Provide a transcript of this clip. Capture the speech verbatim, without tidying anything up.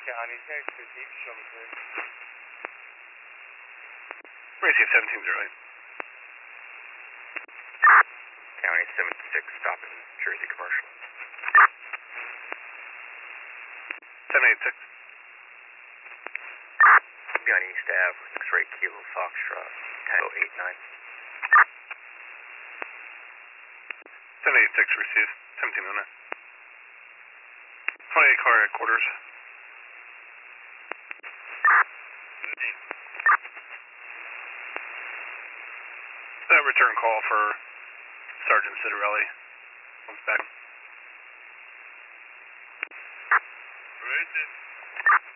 County, text fifteen, show me clear. Receive seventeen zero eight. County seventy-six, stopping Jersey Commercial. seven eight six. Be on East Ave, X-ray Kilo Foxtrot, Tango eight nine. seven eight six, receive seventeen oh nine. twenty-eight car headquarters. Uh, return call for Sergeant Citarelli. Comes back. Where is it?